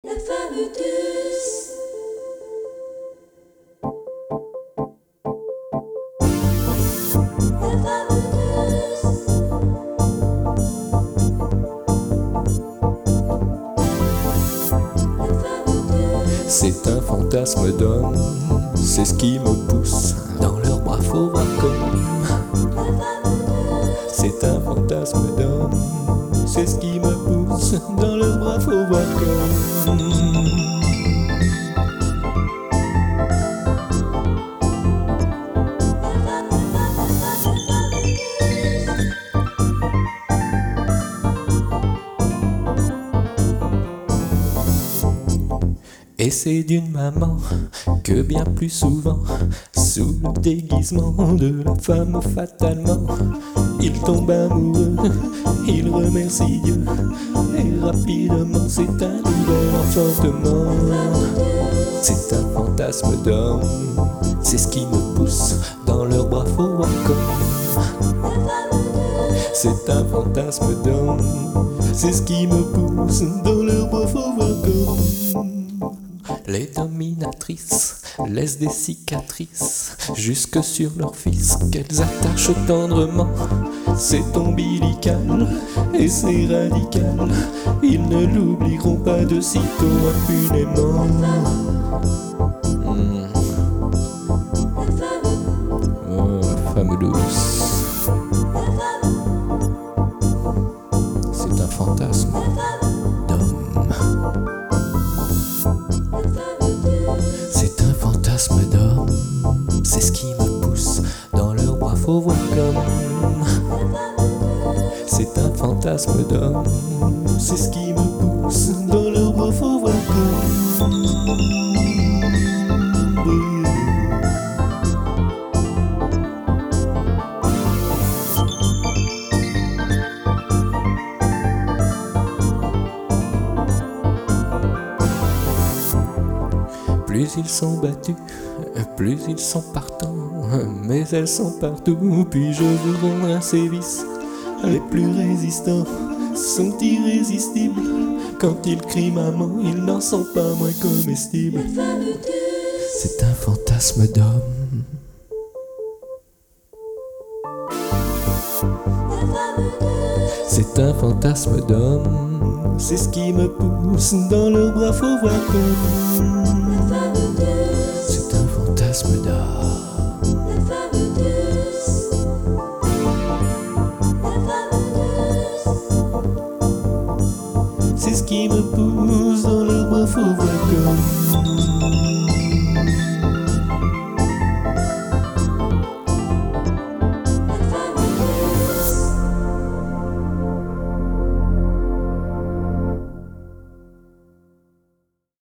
La femme douce. La femme douce. La femme douce. C'est un fantasme d'homme, c'est ce qui me pousse dans leurs bras, faut voir comme. La femme douce. C'est un fantasme d'homme, c'est ce qui me pousse dans leurs bras, faut voir comme. Et c'est d'une maman que bien plus souvent, sous le déguisement de la femme fatalement, il tombe amoureux, il remercie Dieu, et rapidement c'est un nouvel enfantement. C'est un fantasme d'homme, c'est ce qui me pousse dans leurs bras, faut voir comme. C'est un fantasme d'homme, c'est ce qui me pousse dans leurs bras, faut voir comme. Les dominatrices laissent des cicatrices jusque sur leur fils qu'elles attachent tendrement. C'est ombilical et c'est radical, ils ne l'oublieront pas de sitôt impunément. Oh, la femme douce. C'est un fantasme d'homme. C'est un fantasme d'homme, c'est ce qui me pousse dans leurs bras, faut voir comme. C'est un fantasme d'homme, c'est ce qui me pousse dans leurs bras, faut voir comme. Plus ils sont battus, plus ils sont partants, mais elles sont partout, puis je vous rends un service. Les plus résistants sont irrésistibles, quand ils crient maman, ils n'en sont pas moins comestibles. La femme douce. C'est un fantasme d'homme. La femme douce. C'est un fantasme d'homme, c'est ce qui me pousse dans leurs bras, faut voir comme. La femme douce. C'est un fantasme d'homme. La femme douce. La femme douce. C'est ce qui me pousse dans leurs bras, faut voir comme.